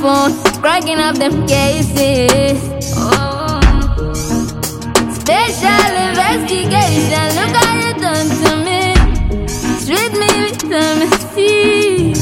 phone, cracking up them cases. Oh. Special investigation, look how you done to me. Treat me with mercy.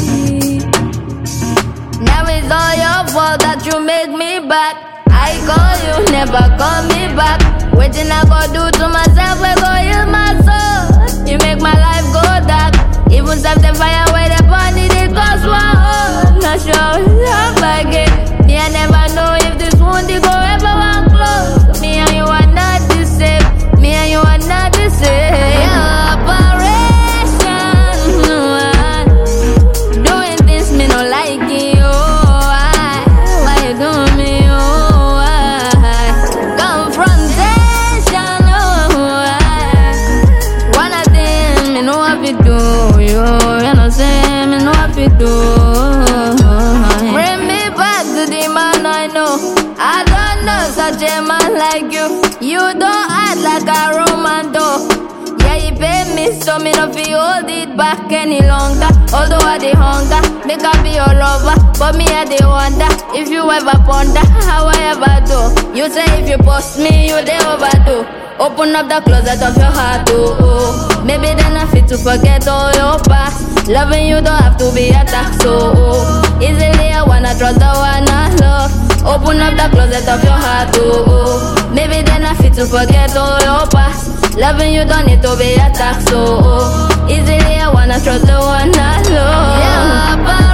Now it's all your fault that you make me back. I call you, never call me back. Waiting I go do to myself, I go heal my soul. You make my life go dark. Even set the fire where the body did cause one. Not sure love like it. Me I never know if this wound go ever one close. Me and you are not the same. Me and you are not the same. Operation, doing things me no like it. Why you doing me? Confrontation. One of them me know what to do. You know say me know what to do. Bring me back to the man I know. I don't know such a man like you. You don't act like a Roman though. Yeah, you pay me so me no feel hold it back any longer. Although I dey hunger, make I be your lover, but me I dey wonder if you ever ponder how I ever do. You say if you post me, you dey overdo. Open up the closet of your heart, oh. Maybe then I fit to forget all your past. Loving you don't have to be attacked, so easily I wanna trust the one I love. Open up the closet of your heart, oh. Maybe then I fit to forget all your past. Loving you don't need to be attacked, so easily I wanna trust the one I love. Yeah,